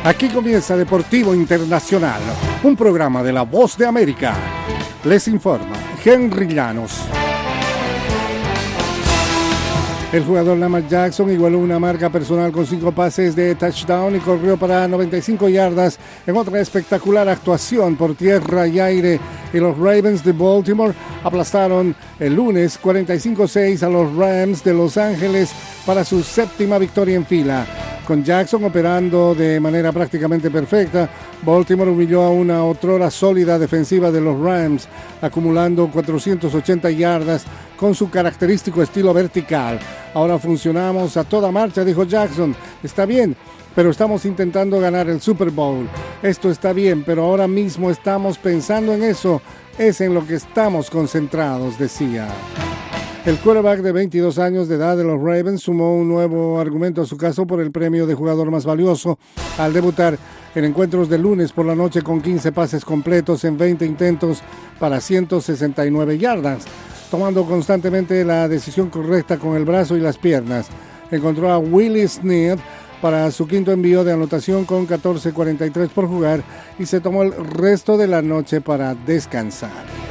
Aquí comienza Deportivo Internacional, un programa de La Voz de América. Les informa Henry Llanos. El jugador Lamar Jackson igualó una marca personal con 5 pases de touchdown y corrió para 95 yardas en otra espectacular actuación por tierra y aire. Y los Ravens de Baltimore aplastaron el lunes 45-6 a los Rams de Los Ángeles para su 7ª victoria en fila. Con Jackson operando de manera prácticamente perfecta, Baltimore humilló a una otrora sólida defensiva de los Rams, acumulando 480 yardas con su característico estilo vertical. Ahora funcionamos a toda marcha, dijo Jackson. Está bien, pero estamos intentando ganar el Super Bowl. Esto está bien, pero ahora mismo estamos pensando en eso. Es en lo que estamos concentrados, decía. El quarterback de 22 años de edad de los Ravens sumó un nuevo argumento a su caso por el premio de jugador más valioso al debutar en encuentros de lunes por la noche con 15 pases completos en 20 intentos para 169 yardas, tomando constantemente la decisión correcta con el brazo y las piernas. Encontró a Willie Snead para su 5º envío de anotación con 14:43 por jugar y se tomó el resto de la noche para descansar.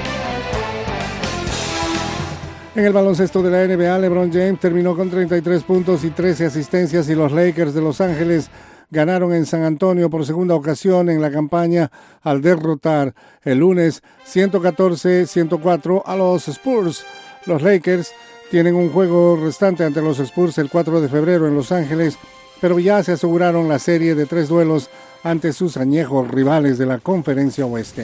En el baloncesto de la NBA, LeBron James terminó con 33 puntos y 13 asistencias y los Lakers de Los Ángeles ganaron en San Antonio por segunda ocasión en la campaña al derrotar el lunes 114-104 a los Spurs. Los Lakers tienen un juego restante ante los Spurs el 4 de febrero en Los Ángeles, pero ya se aseguraron la serie de 3 duelos ante sus añejos rivales de la Conferencia Oeste.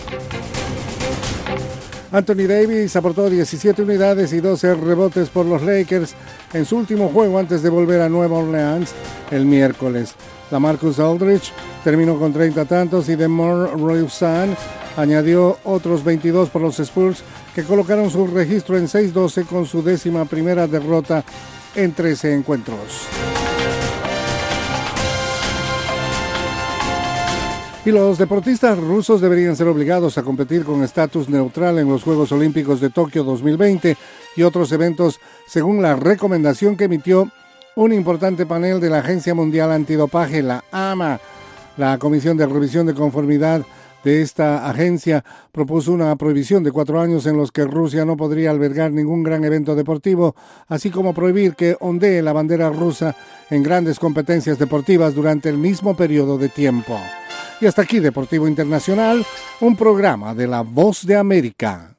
Anthony Davis aportó 17 unidades y 12 rebotes por los Lakers en su último juego antes de volver a Nueva Orleans el miércoles. LaMarcus Aldridge terminó con 30 tantos y DeMar DeRozan añadió otros 22 por los Spurs, que colocaron su registro en 6-12 con su 11ª derrota en 13 encuentros. Y los deportistas rusos deberían ser obligados a competir con estatus neutral en los Juegos Olímpicos de Tokio 2020 y otros eventos, según la recomendación que emitió un importante panel de la Agencia Mundial Antidopaje, la AMA. La Comisión de Revisión de Conformidad de esta agencia propuso una prohibición de 4 años en los que Rusia no podría albergar ningún gran evento deportivo, así como prohibir que ondee la bandera rusa en grandes competencias deportivas durante el mismo periodo de tiempo. Y hasta aquí Deportivo Internacional, un programa de La Voz de América.